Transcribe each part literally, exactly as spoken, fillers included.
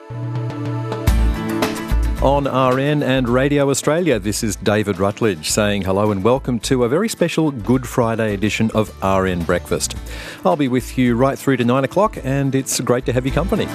On R N and Radio Australia, this is David Rutledge saying hello and welcome to a very special Good Friday edition of R N Breakfast. I'll be with you right through to nine o'clock and it's great to have your company.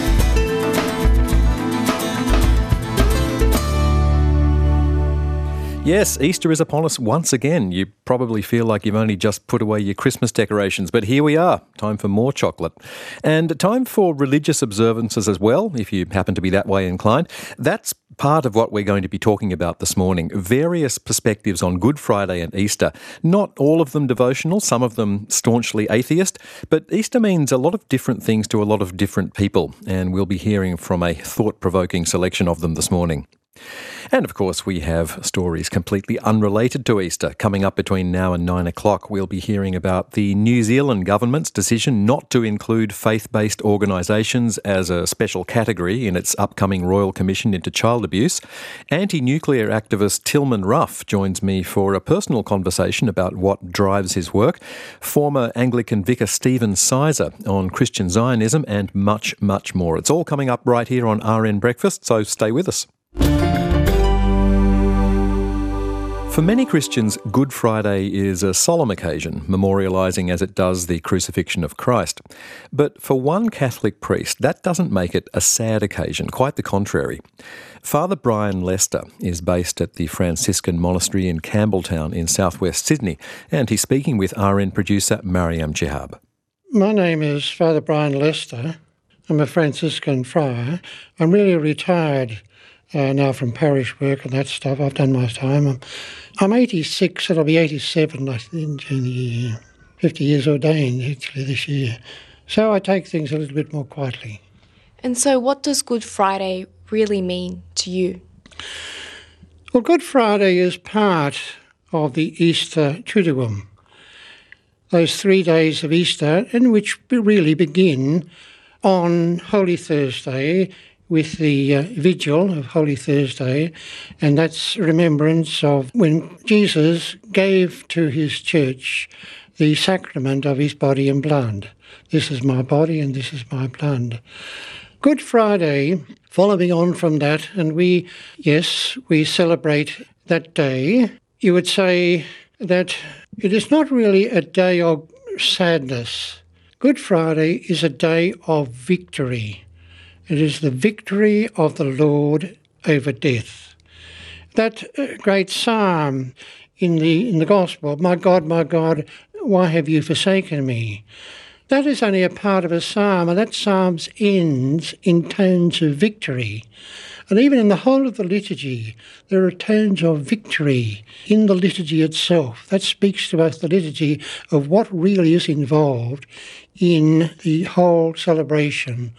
Yes, Easter is upon us once again. You probably feel like you've only just put away your Christmas decorations, but here we are. Time for more chocolate. And time for religious observances as well, if you happen to be that way inclined. That's part of what we're going to be talking about this morning. Various perspectives on Good Friday and Easter. Not all of them devotional, some of them staunchly atheist, but Easter means a lot of different things to a lot of different people, and we'll be hearing from a thought-provoking selection of them this morning. And of course we have stories completely unrelated to Easter. Coming up between now and nine o'clock, we'll be hearing about the New Zealand government's decision not to include faith-based organisations as a special category in its upcoming Royal Commission into Child Abuse. Anti-nuclear activist Tilman Ruff joins me for a personal conversation about what drives his work. Former Anglican vicar Stephen Sizer on Christian Zionism and much, much more. It's all coming up right here on R N Breakfast, so stay with us. For many Christians, Good Friday is a solemn occasion, memorialising as it does the crucifixion of Christ. But for one Catholic priest, that doesn't make it a sad occasion, quite the contrary. Father Brian Lester is based at the Franciscan Monastery in Campbelltown in southwest Sydney, and he's speaking with R N producer Mariam Chehab. My name is Father Brian Lester. I'm a Franciscan friar. I'm really retired Uh, now from parish work and that stuff. I've done my time. I'm, I'm eighty-six, it'll be eighty-seven, I think, in the year. fifty years ordained, actually, this year. So I take things a little bit more quietly. And so what does Good Friday really mean to you? Well, Good Friday is part of the Easter Triduum. Those three days of Easter, in which we really begin on Holy Thursday, with the uh, vigil of Holy Thursday, and that's remembrance of when Jesus gave to his church the sacrament of his body and blood. This is my body and this is my blood. Good Friday, following on from that, and we, yes, we celebrate that day. You would say that it is not really a day of sadness. Good Friday is a day of victory. It is the victory of the Lord over death. That great psalm in the in the Gospel, "My God, my God, why have you forsaken me?" That is only a part of a psalm, and that psalm ends in tones of victory. And even in the whole of the liturgy, there are tones of victory in the liturgy itself. That speaks to us the liturgy of what really is involved in the whole celebration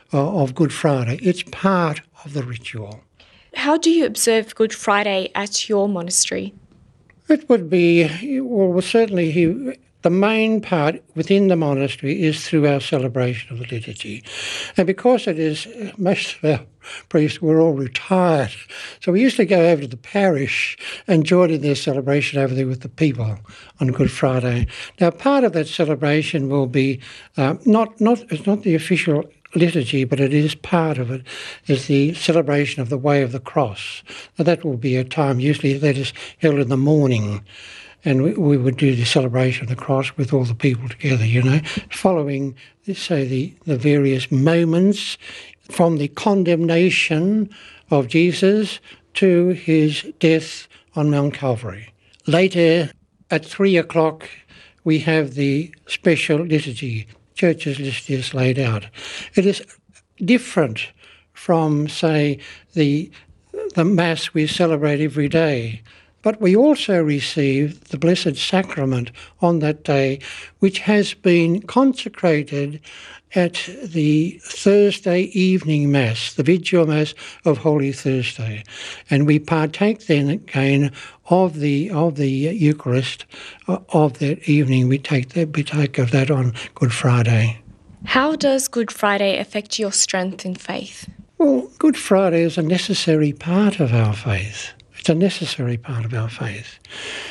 of Good Friday. It's part of the ritual. How do you observe Good Friday at your monastery? It would be, well, certainly he, the main part within the monastery is through our celebration of the liturgy. And because it is, most of our priests were all retired, so we used to go over to the parish and join in their celebration over there with the people on Good Friday. Now, part of that celebration will be uh, not, not, it's not the official liturgy, but it is part of it, is the celebration of the Way of the Cross. Now, that will be a time, usually that is held in the morning, and we, we would do the celebration of the cross with all the people together, you know, following, say, the, the various moments from the condemnation of Jesus to his death on Mount Calvary. Later, at three o'clock, we have the special liturgy, Church's liturgy is laid out. It is different from, say, the the Mass we celebrate every day. But we also receive the Blessed Sacrament on that day, which has been consecrated at the Thursday evening Mass, the Vigil Mass of Holy Thursday. And we partake then again of the of the Eucharist uh, of that evening. We take that, we take of that on Good Friday. How does Good Friday affect your strength in faith? Well, Good Friday is a necessary part of our faith. It's a necessary part of our faith.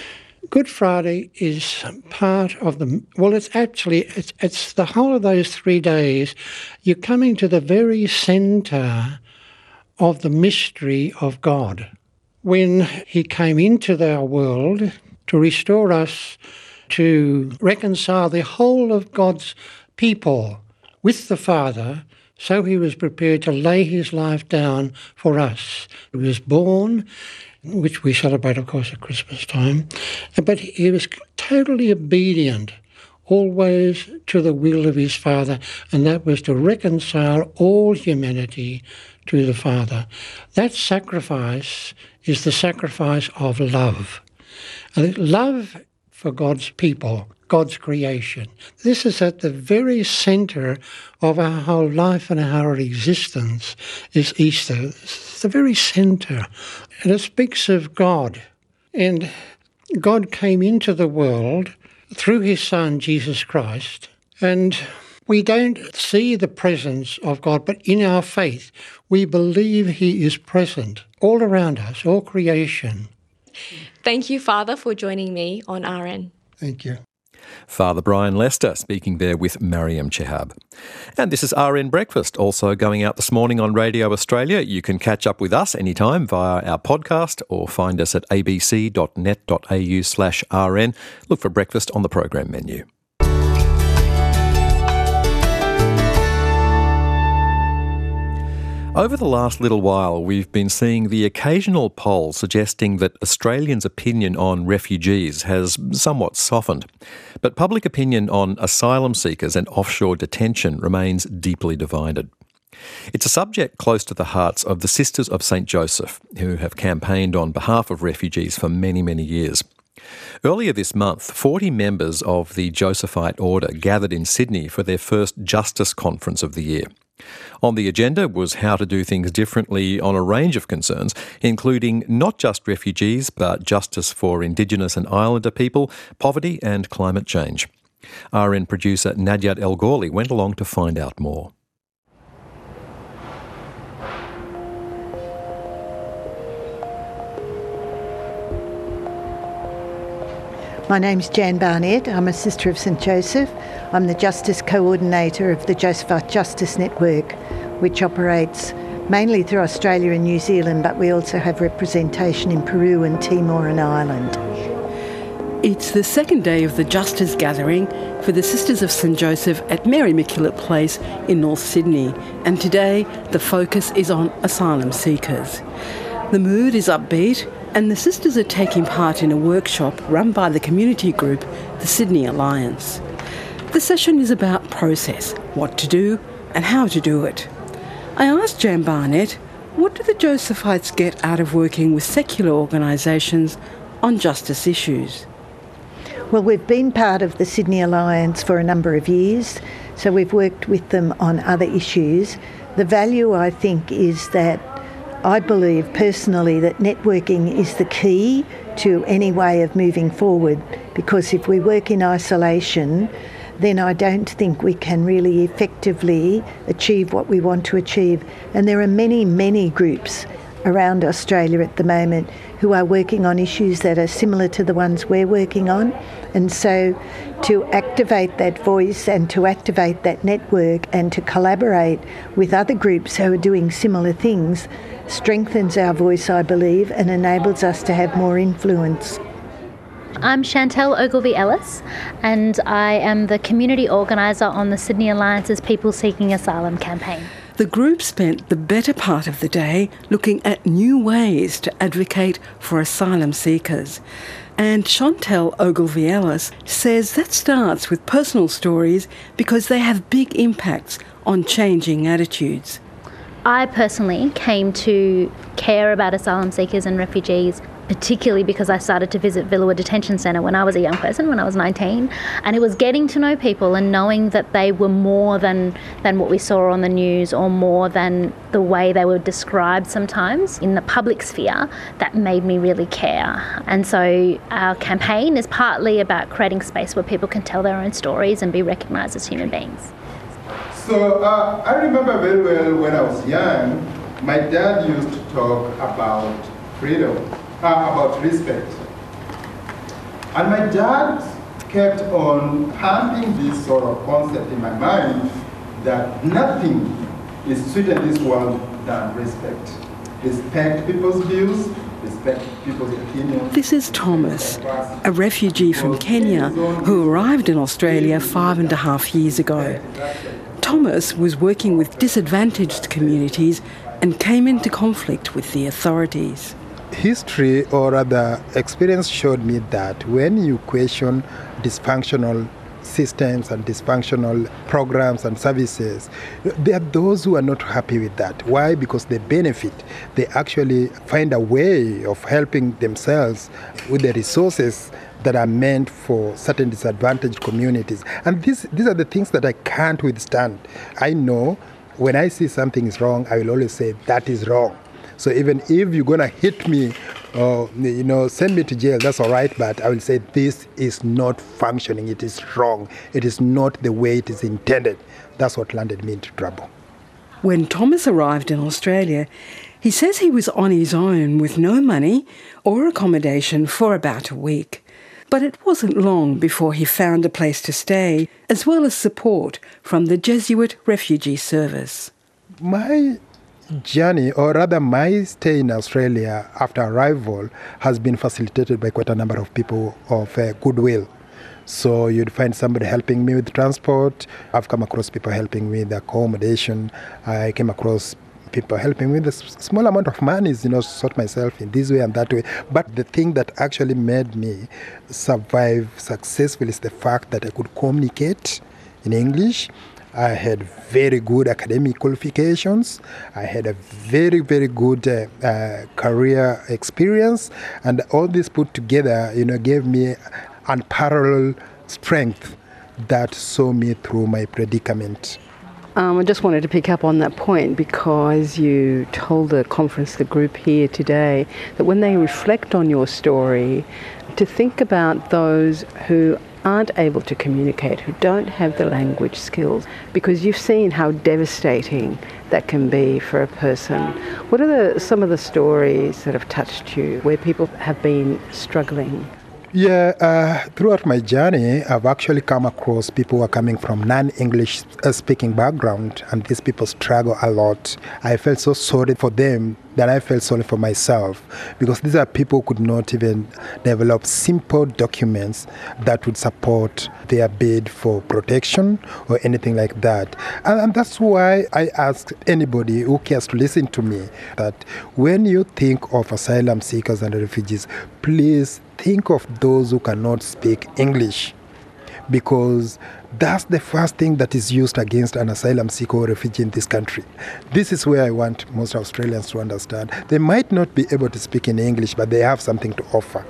Good Friday is part of the, well, it's actually, it's, it's the whole of those three days. You're coming to the very centre of the mystery of God. When he came into our world to restore us, to reconcile the whole of God's people with the Father, so he was prepared to lay his life down for us. He was born, which we celebrate, of course, at Christmas time, but he was totally obedient, always to the will of his Father, and that was to reconcile all humanity to the Father. That sacrifice is the sacrifice of love. And love for God's people, God's creation. This is at the very centre of our whole life and our existence, is Easter. It's the very centre. And it speaks of God. And God came into the world through his Son, Jesus Christ. And we don't see the presence of God, but in our faith, we believe he is present all around us, all creation. Thank you, Father, for joining me on R N. Thank you. Father Brian Lester speaking there with Mariam Chehab. And this is R N Breakfast, also going out this morning on Radio Australia. You can catch up with us anytime via our podcast or find us at abc.net.au slash RN. Look for breakfast on the program menu. Over the last little while, we've been seeing the occasional poll suggesting that Australians' opinion on refugees has somewhat softened. But public opinion on asylum seekers and offshore detention remains deeply divided. It's a subject close to the hearts of the Sisters of Saint Joseph, who have campaigned on behalf of refugees for many, many years. Earlier this month, forty members of the Josephite Order gathered in Sydney for their first Justice Conference of the year. On the agenda was how to do things differently on a range of concerns, including not just refugees, but justice for Indigenous and Islander people, poverty and climate change. R N producer Nadia El Ghorli went along to find out more. My name's Jan Barnett. I'm a Sister of Saint Joseph. I'm the Justice Coordinator of the Josephite Justice Network, which operates mainly through Australia and New Zealand, but we also have representation in Peru and Timor and Ireland. It's the second day of the Justice Gathering for the Sisters of Saint Joseph at Mary MacKillop Place in North Sydney, and today the focus is on asylum seekers. The mood is upbeat, and the sisters are taking part in a workshop run by the community group, the Sydney Alliance. The session is about process, what to do and how to do it. I asked Jan Barnett, what do the Josephites get out of working with secular organisations on justice issues? Well, we've been part of the Sydney Alliance for a number of years, so we've worked with them on other issues. The value, I think, is that I believe personally that networking is the key to any way of moving forward, because if we work in isolation, then I don't think we can really effectively achieve what we want to achieve. And there are many, many groups around Australia at the moment who are working on issues that are similar to the ones we're working on. And so to activate that voice and to activate that network and to collaborate with other groups who are doing similar things strengthens our voice, I believe, and enables us to have more influence. I'm Chantel Ogilvie-Ellis, and I am the community organiser on the Sydney Alliance's People Seeking Asylum campaign. The group spent the better part of the day looking at new ways to advocate for asylum seekers. And Chantel Ogilvie-Ellis says that starts with personal stories because they have big impacts on changing attitudes. I personally came to care about asylum seekers and refugees particularly because I started to visit Villawood Detention Centre when I was a young person, when I was nineteen, and it was getting to know people and knowing that they were more than, than what we saw on the news or more than the way they were described sometimes in the public sphere that made me really care. And so our campaign is partly about creating space where people can tell their own stories and be recognised as human beings. So uh, I remember very well when I was young, my dad used to talk about freedom. Uh, about respect. And my dad kept on pumping this sort of concept in my mind that nothing is sweeter in this world than respect. Respect people's views, respect people's opinions. This is Thomas, a refugee from Kenya who arrived in Australia five and a half years ago. Thomas was working with disadvantaged communities and came into conflict with the authorities. History, or rather experience, showed me that when you question dysfunctional systems and dysfunctional programs and services, there are those who are not happy with that. Why? Because they benefit. They actually find a way of helping themselves with the resources that are meant for certain disadvantaged communities. And this, these are the things that I can't withstand. I know when I see something is wrong, I will always say that is wrong. So even if you're going to hit me or, you know, send me to jail, that's all right, but I will say this is not functioning. It is wrong. It is not the way it is intended. That's what landed me into trouble. When Thomas arrived in Australia, he says he was on his own with no money or accommodation for about a week. But it wasn't long before he found a place to stay, as well as support from the Jesuit Refugee Service. My journey, or rather my stay in Australia after arrival, has been facilitated by quite a number of people of uh, goodwill. So you'd find somebody helping me with transport. I've come across people helping me with accommodation. I came across people helping me with a small amount of money, you know, sort myself in this way and that way. But the thing that actually made me survive successfully is the fact that I could communicate in English. I had very good academic qualifications. I had a very, very good uh, uh, career experience. And all this put together, you know, gave me unparalleled strength that saw me through my predicament. Um, I just wanted to pick up on that point because you told the conference, the group here today, that when they reflect on your story, to think about those who aren't able to communicate, who don't have the language skills, because you've seen how devastating that can be for a person. What are the, some of the stories that have touched you where people have been struggling? Yeah, uh, throughout my journey, I've actually come across people who are coming from non-English speaking background, and these people struggle a lot. I felt so sorry for them that I felt sorry for myself, because these are people who could not even develop simple documents that would support their bid for protection or anything like that. And, and that's why I ask anybody who cares to listen to me that when you think of asylum seekers and refugees, please think of those who cannot speak English, because that's the first thing that is used against an asylum seeker or refugee in this country. This is where I want most Australians to understand. They might not be able to speak in English, but they have something to offer.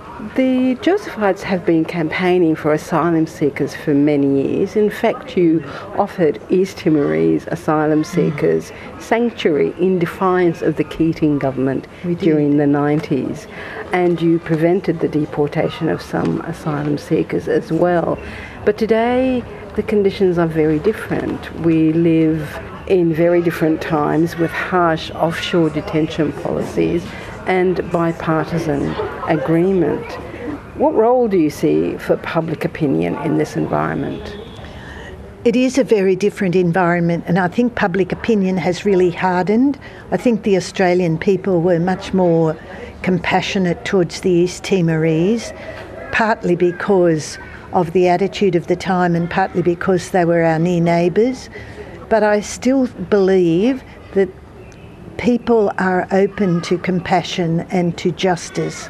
The Josephites have been campaigning for asylum seekers for many years. In fact, you offered East Timorese asylum seekers sanctuary in defiance of the Keating government during the nineties. And you prevented the deportation of some asylum seekers as well. But today, the conditions are very different. We live in very different times with harsh offshore detention policies and bipartisan agreement. What role do you see for public opinion in this environment? It is a very different environment, and I think public opinion has really hardened. I think the Australian people were much more compassionate towards the East Timorese, partly because of the attitude of the time and partly because they were our near neighbours. But I still believe that people are open to compassion and to justice.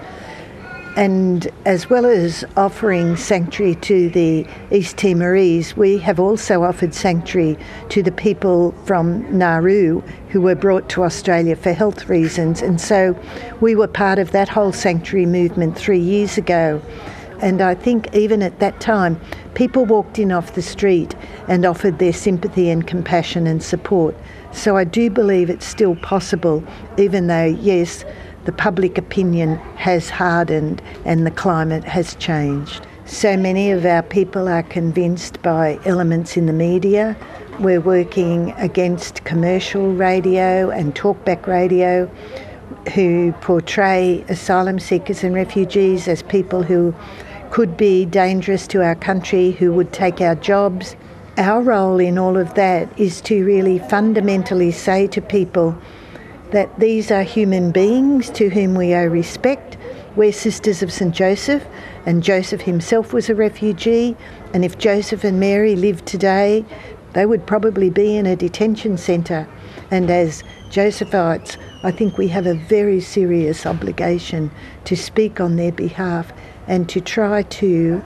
And as well as offering sanctuary to the East Timorese, we have also offered sanctuary to the people from Nauru who were brought to Australia for health reasons. And so we were part of that whole sanctuary movement three years ago. And I think even at that time, people walked in off the street and offered their sympathy and compassion and support. So I do believe it's still possible, even though, yes, the public opinion has hardened and the climate has changed. So many of our people are convinced by elements in the media. We're working against commercial radio and talkback radio who portray asylum seekers and refugees as people who could be dangerous to our country, who would take our jobs. Our role in all of that is to really fundamentally say to people that these are human beings to whom we owe respect. We're Sisters of Saint Joseph, and Joseph himself was a refugee, and if Joseph and Mary lived today, they would probably be in a detention centre. And as Josephites, I think we have a very serious obligation to speak on their behalf and to try to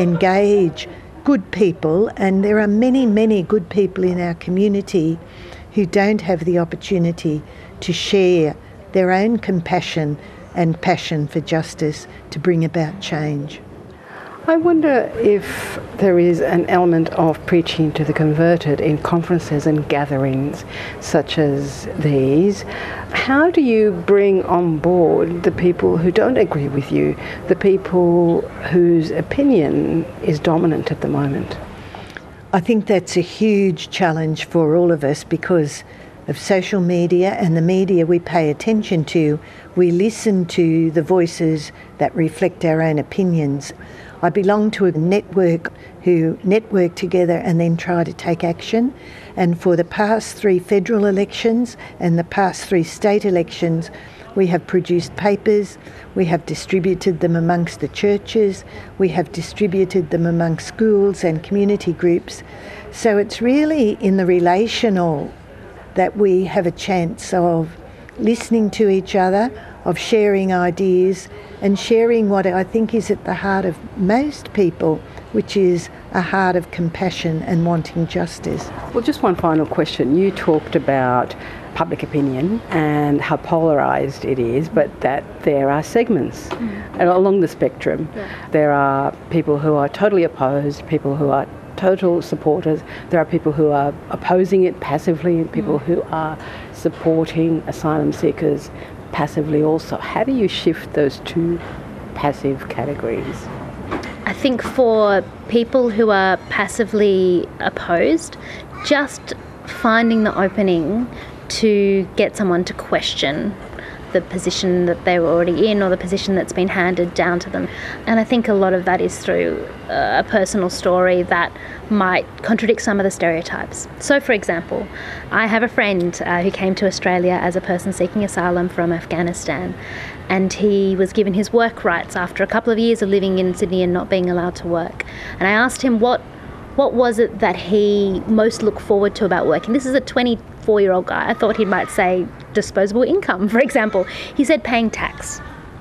engage good people, and there are many, many good people in our community who don't have the opportunity to share their own compassion and passion for justice to bring about change. I wonder if there is an element of preaching to the converted in conferences and gatherings such as these. How do you bring on board the people who don't agree with you, the people whose opinion is dominant at the moment? I think that's a huge challenge for all of us because of social media and the media we pay attention to. We listen to the voices that reflect our own opinions. I belong to a network who network together and then try to take action. And for the past three federal elections and the past three state elections, we have produced papers, we have distributed them amongst the churches, we have distributed them amongst schools and community groups. So it's really in the relational that we have a chance of listening to each other, of sharing ideas and sharing what I think is at the heart of most people, which is a heart of compassion and wanting justice. Well, just one final question. You talked about public opinion and how polarised it is, but that there are segments mm. along the spectrum. Yeah. There are people who are totally opposed, people who are total supporters. There are people who are opposing it passively and people mm. who are supporting asylum seekers passively also. How do you shift those two passive categories? I think for people who are passively opposed, just finding the opening to get someone to question the position that they were already in or the position that's been handed down to them. And I think a lot of that is through a personal story that might contradict some of the stereotypes. So, for example, I have a friend uh, who came to Australia as a person seeking asylum from Afghanistan, and he was given his work rights after a couple of years of living in Sydney and not being allowed to work. And I asked him what what was it that he most looked forward to about working. This is a twenty-four-year-old guy. I thought he might say disposable income, for example. He said paying tax.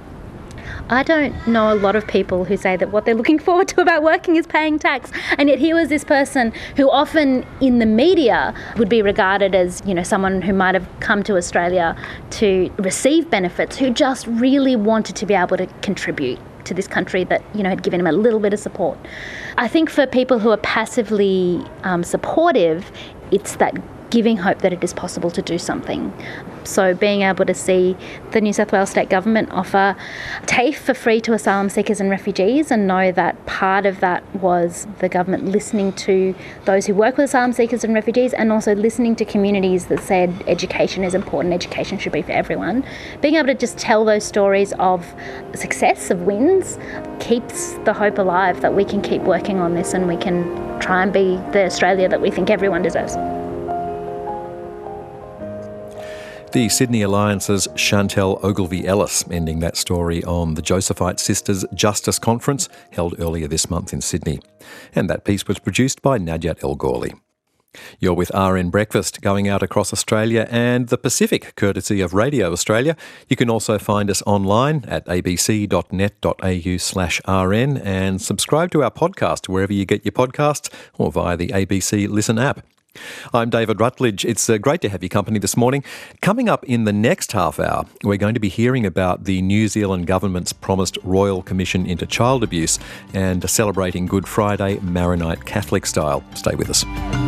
I don't know a lot of people who say that what they're looking forward to about working is paying tax. And yet here was this person who often in the media would be regarded as, you know, someone who might have come to Australia to receive benefits, who just really wanted to be able to contribute to this country that, you know, had given him a little bit of support. I think for people who are passively um, supportive, it's that giving hope that it is possible to do something. So being able to see the New South Wales State Government offer TAFE for free to asylum seekers and refugees, and know that part of that was the government listening to those who work with asylum seekers and refugees, and also listening to communities that said education is important, education should be for everyone. Being able to just tell those stories of success, of wins, keeps the hope alive that we can keep working on this and we can try and be the Australia that we think everyone deserves. The Sydney Alliance's Chantel Ogilvie-Ellis ending that story on the Josephite Sisters Justice Conference held earlier this month in Sydney. And that piece was produced by Najat El Ghorli. You're with R N Breakfast, going out across Australia and the Pacific, courtesy of Radio Australia. You can also find us online at abc.net.au slash rn and subscribe to our podcast wherever you get your podcasts or via the A B C Listen app. I'm David Rutledge. It's uh, great to have your company this morning. Coming up in the next half hour, we're going to be hearing about the New Zealand government's promised Royal Commission into Child Abuse and celebrating Good Friday Maronite Catholic style. Stay with us.